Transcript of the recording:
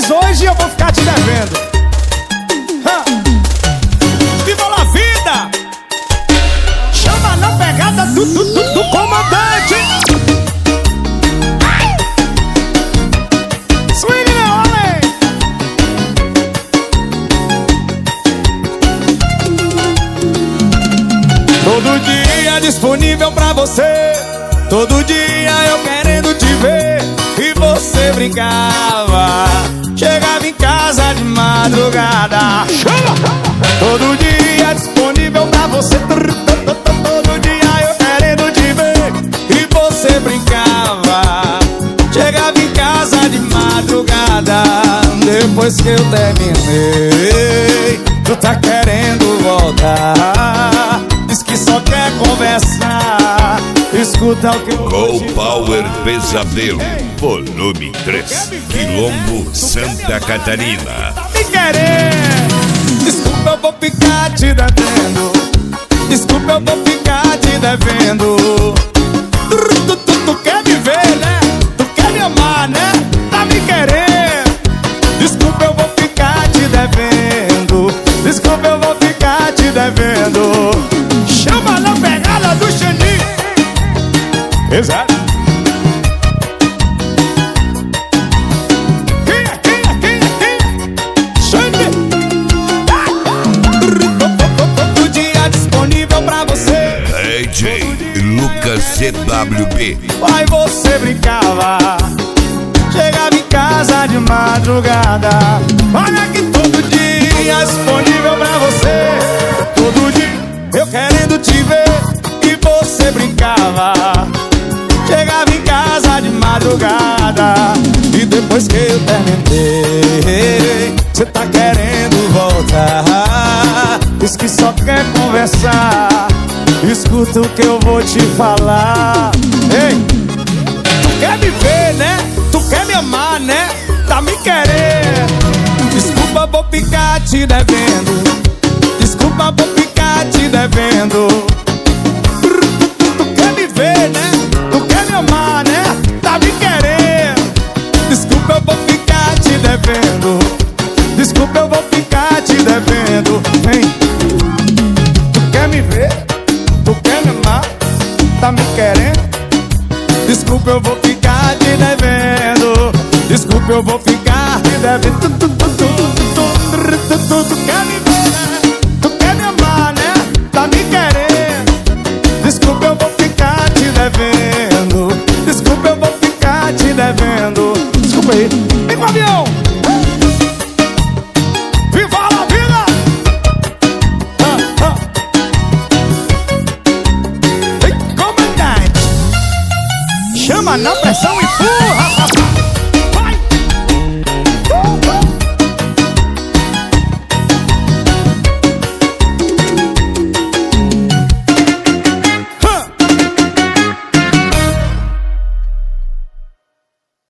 Mas hoje eu vou ficar te devendo. Viva a vida! Chama na pegada do comandante. Swing, meu homem! Todo dia disponível pra você. Todo dia eu querendo te ver. E você brincava, chegava em casa de madrugada. Todo dia disponível pra você. Todo dia eu querendo te ver. E você brincava, chegava em casa de madrugada. Depois que eu terminei, tu tá querendo voltar. Diz que só quer conversar. Escuta o que eu vou te Power falar. Pesadelo, volume 3, Quilombo, Santa Catarina. Me querer. Desculpa, eu vou ficar te devendo. Desculpa, eu vou ficar te devendo. Tu quer me ver, né? Tu quer me amar, né? Tá me querendo. Desculpa, eu vou ficar te devendo. Desculpa, eu vou ficar te devendo. Chama na pegada do Xaninho. Exato. Todo dia disponível pra você. DJ Lucas CWB. Aí você brincava, chegava em casa de madrugada. Olha que todo dia disponível pra você. Todo dia eu querendo te ver. E você brincava, chegava em casa de madrugada. E depois que eu terminei, cê tá querendo voltar. Diz que só quer conversar. Escuta o que eu vou te falar. Ei, tu quer me ver, né? Tu quer me amar, né? Tá me querendo. Desculpa, vou ficar te devendo. Desculpa, vou ficar te devendo. Tu quer me ver, né? Tu quer me amar, né? Tá me querendo. Desculpa, eu vou ficar te devendo. Desculpa, eu vou ficar te devendo. Vem. Tu quer me ver? Tu quer me amar? Tá me querendo? Desculpa, eu vou ficar te devendo. Desculpa, eu vou ficar te devendo. Tu quer me ver, né? Tu quer me amar, né? Tá me querendo. Desculpa, eu vou ficar te devendo. Desculpa, eu vou ficar te devendo. Desculpa aí. Vem com o avião. Viva a vida! Vem, comandante. Chama na pressão e empurra, papai.